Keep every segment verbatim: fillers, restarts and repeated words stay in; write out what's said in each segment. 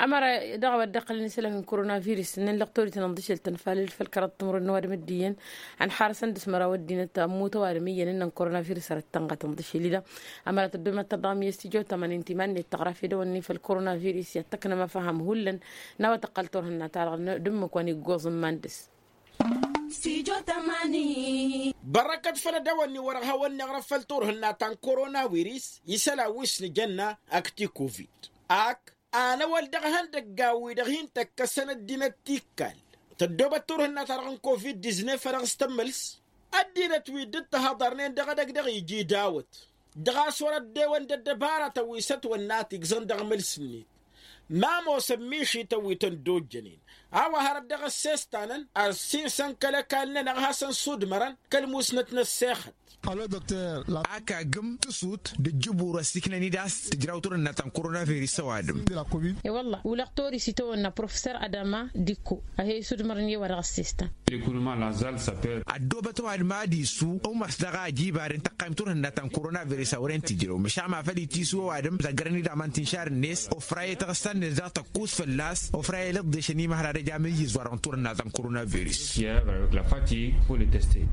أمر دعوة دقل نسلة من كورونا فيروس إن اللقطوري تنضيش التنفال فالكرة تمر النوار مديا عن حارس اندس مرا ودينا تموت وارميا إن كورونا فيروس رتنقة تنضيش ليدا أمر تدوم التضام يستجو تمن انتمان التغرافي دوني في الكورونا فيروس يتكنا ما فهم هلا نوا تقلتورهن تعال دمك واني جوز ماندس سيجو تماني بركة فلدواني ورغها ونغرف فلتورهن تان كورونا فيروس يسلا وسن جنة أكتي كوفيد أك أنا والدغهن دقاوي دغهين تكسن الدين التيكال تدوبة تورهن ترغن كوفيد ديزني فرغ استملس الدين تويد التهضرنين دغا دغ دغ يجي داوت دغا سورة ديوان ددبارة تويست والناتيك زن دغ ملسني ما موسم ميشي تويتن دو جنين أو هرب دغ السيستانن أرسين سن كلا كان لنا هاسن صدمران كالموسنتنا السيخت. Allô docteur, la aka gum tusut de jubura sikna nidas tijrawtur na tan coronavirus sawadum de la Covid. إيه والله ولقطوري سيتونا بروفيسور أداما ديكو أهي سود مرني ورا السيستم. L'écoulement nasal s'appelle adoba to ad madi su o masdaga jibarin taqamtur na tan coronavirus awren tijro mashama fali tisu wadum zagarni da man tinshar nes o fraye tagastan da taqus fallas o fraye lad shani mahra da jamil yizwaran tur na tan coronavirus fièvre avec la fatigue pour le tester.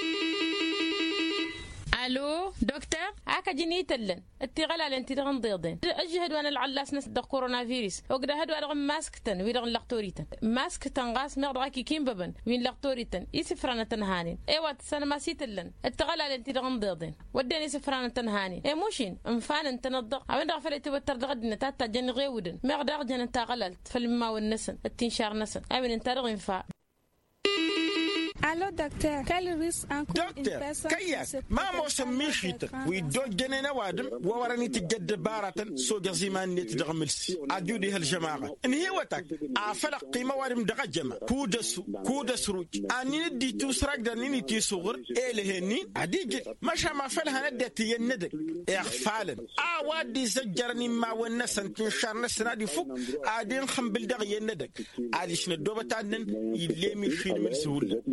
الو دكتور هكا جيني تلن التغلا لنتي دغن ضيضين اجهد وانا العلاس نس دغ كورونا فيروس وقدا هدو ادغ ماسكتن ويدغن لقطوريتن ماسكتن غاس مغدغاكي كيم ببن وين لقطوريتن يسفرنا تنهانين ايوا سنه ما سيتلن التغلا لنتي دغن ضيضين وداني سفرنا تنهانين اي موشين مفان تنضغ او دغ فليت وتر دغدنا تاتا جن غيودن مغدغ جن انت غللت فالما والنسن التنشار نسن امين انت دغ فا. Allô docteur, quel risque encore une دكتور personne كياك ما موسم ميشيتك ويدو جنينا وادم ووراني تجد بارة سوق زمان نتدغملس أجودي هالجماعة إن هي وتك أفلق قيمة وادم دغجمة كودس كودس روج أني ندي توسرق دني تي صغر إيه لهني أديج مش ما فلها ندتي الندك إخفالا أوادي زجرني ما والنسن تنشر نسنا دي فوق أدين خم بالدغي الندك أديش ندوبة تانن يلمي فين من سهولة.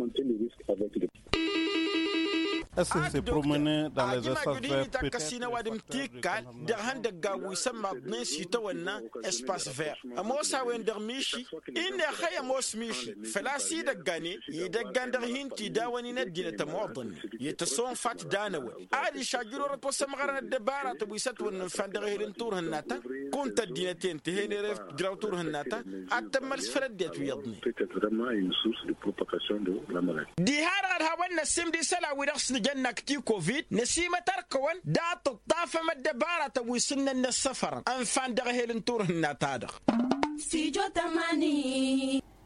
Est-ce que c'est promener dans les espaces verts كاسينا وادم تيكال دهان دغاوي سما بنسي تونا اسباس فير اموسا وين درميشي ان خيا موس ميشي فلاسي دغاني يدغان درهين تي داوني ندينا تموضن يتصون فات دانو ادي شاجرو ربو سمغرنا الدبارة تبويست ون فاندغيرن تور هناتا كنت دينتين تهني ريف جراو تور هناتا اتمل سفرديت ويضني دي هار هاونا سيم دي سلا ويرخص جنة كتي كوفيد نسيمة تركون دات الطافة مدبارة ويسنن السفر أنفان دغهيل نتور هنا تادخ سيجو تماني